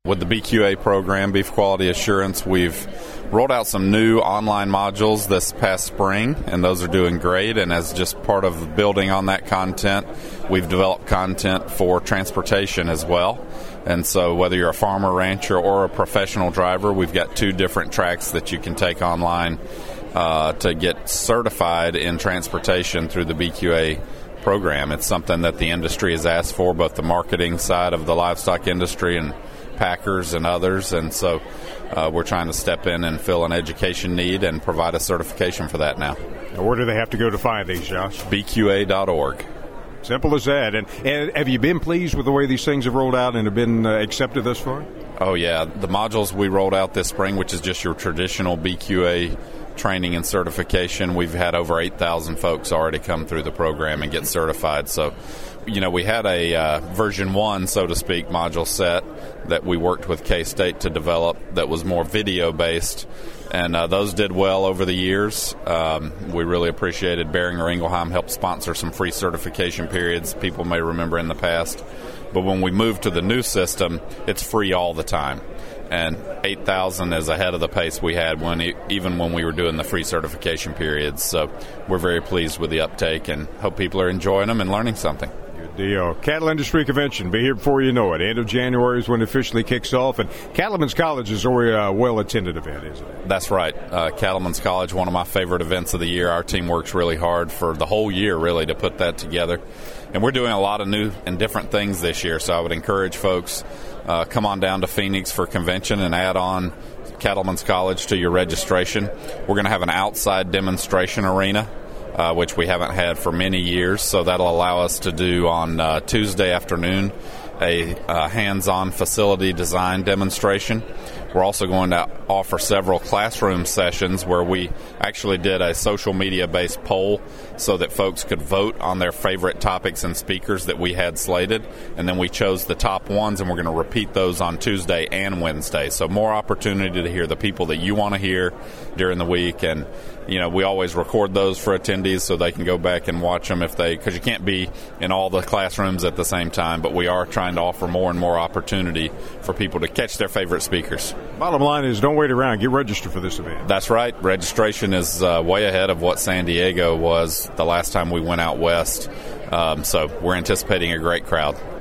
With the BQA program, Beef Quality Assurance, we've rolled out some new online modules this past spring, and those are doing great. And as just part of building on that content, we've developed content for transportation as well. And so whether you're a farmer, rancher, or a professional driver, we've got 2 different tracks that you can take online to get certified in transportation through the BQA program. It's something that the industry has asked for, both the marketing side of the livestock industry and packers and others, and so we're trying to step in and fill an education need and provide a certification for that now. Where do they have to go to find these, Josh? BQA.org. Simple as that. And have you been pleased with the way these things have rolled out and have been accepted thus far? Oh, yeah. The modules we rolled out this spring, which is just your traditional BQA training and certification, we've had over 8,000 folks already come through the program and get certified. So, we had a version 1, so to speak, module set that we worked with K-State to develop that was more video-based, and those did well over the years. We really appreciated Behringer Ingelheim helped sponsor some free certification periods people may remember in the past. But when we moved to the new system, it's free all the time. And 8,000 is ahead of the pace we had even when we were doing the free certification periods. So we're very pleased with the uptake and hope people are enjoying them and learning something. The Cattle Industry Convention, be here before you know it. End of January is when it officially kicks off, and Cattlemen's College is already a well-attended event, isn't it? That's right. Cattlemen's College, one of my favorite events of the year. Our team works really hard for the whole year, really, to put that together. And we're doing a lot of new and different things this year, so I would encourage folks, come on down to Phoenix for convention and add on Cattlemen's College to your registration. We're going to have an outside demonstration arena, which we haven't had for many years, so that'll allow us to do on Tuesday afternoon a hands-on facility design demonstration. We're also going to offer several classroom sessions where we actually did a social media-based poll so that folks could vote on their favorite topics and speakers that we had slated, and then we chose the top ones, and we're going to repeat those on Tuesday and Wednesday. So more opportunity to hear the people that you want to hear during the week, and we always record those for attendees so they can go back and watch them because you can't be in all the classrooms at the same time, but we are trying to offer more and more opportunity for people to catch their favorite speakers. Bottom line is don't wait around. Get registered for this event. That's right. Registration is way ahead of what San Diego was the last time we went out west, so we're anticipating a great crowd.